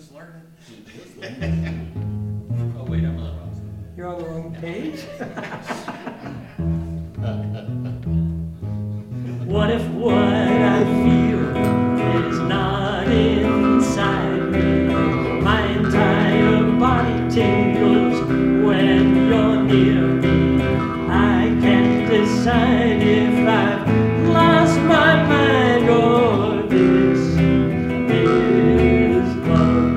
just learning. Oh, wait, I'm on the wrong side. You're on the wrong page? What if what I feel is not inside me? My entire body tingles when you're near me. I can't decide if I've lost my mind or this is love.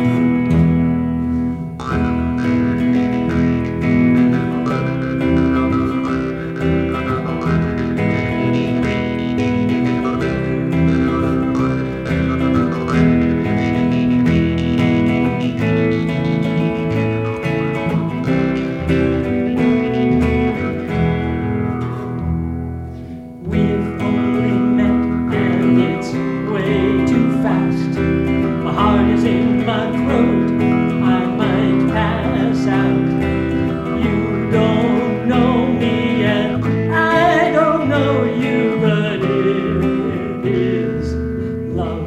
We've only met and it's way too fast. My heart is in my throat, I might pass out. You don't know me and I don't know you, but it is love.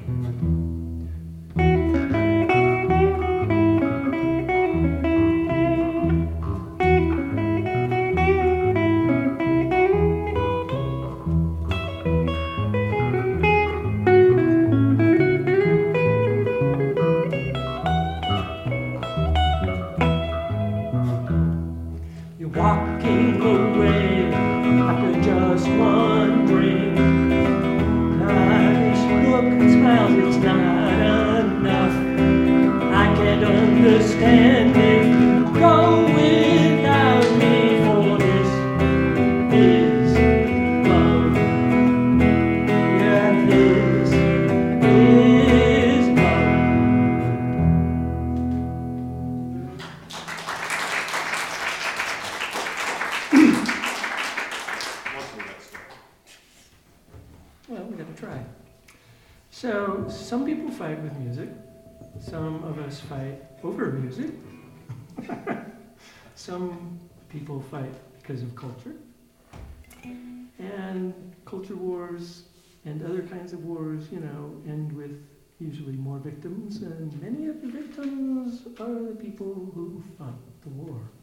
You're walking away after just one drink. Nice look and smiles, it's not enough. I can't understand if you go without me, for this is love. Yeah, this is love. Well, we gotta try. So, some people fight with music. Some of us fight over music. Some people fight because of culture. And culture wars and other kinds of wars, end with usually more victims. And many of the victims are the people who fought the war.